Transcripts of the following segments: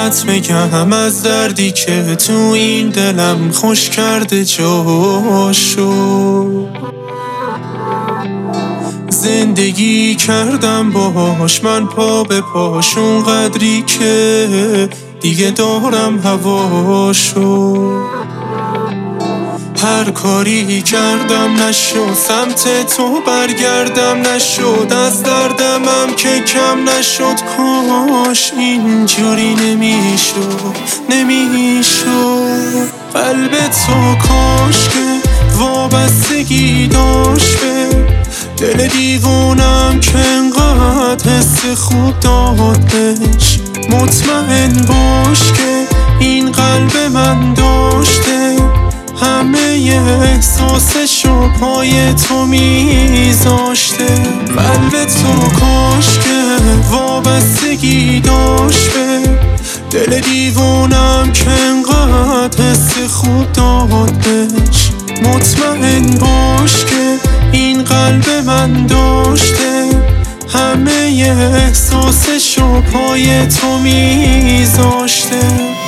بهت بگم از دردی که تو این دلم خوش کرده جاشو. زندگی کردم باهاش من پا به پاش، اون قدری که دیگه دارم هواشو. هر کاری کردم نشد، سمت تو برگردم نشد، از دردمم که کم نشد. کاش اینجوری نمیشد قلب تو، کاش که وابستگی داشت به دل دیوونم که انقدر حس خوب داد بهش. مطمئن باش که این قلب من داشته همه احساسشو پای تو میذاشته. قلب تو کاش که وابستگی داشت به دل دیوونم که انقدر حس خوب داد بهش. مطمئن باش که این قلب من داشته همه احساسشو پای تو میذاشته.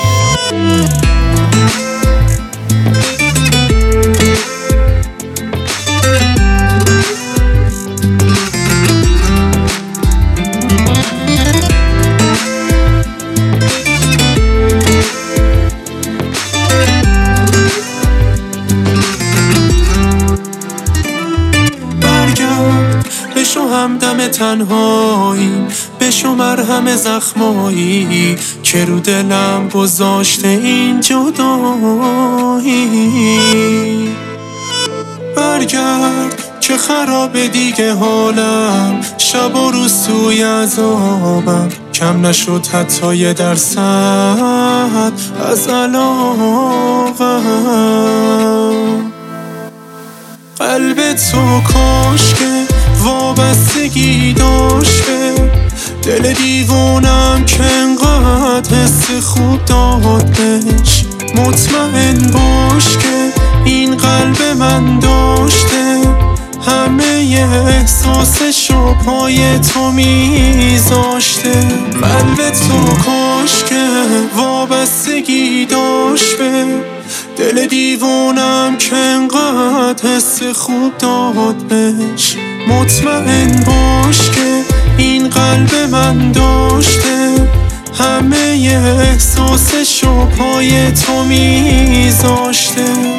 بشو همدم تنهایی، بشو مرهم زخمایی که رو دلم گذاشته این جدایی. برگرد که خراب دیگه حالم، شب و روز توی عذابم، کم نشد حتی 1% از علاقم. قلب تو کاش که وابستگی داشت به دل دیوونم که انقدر حس خوب داد بهش. مطمئن باش که این قلب من داشته همه احساسشو پای تو میذاشته. قلب تو کاش که وابستگی داشت به دل دیوونم که انقدر حس خوب داد بهش. مطمئن باش که این قلب من داشته همه احساسشو پای تو میذاشته.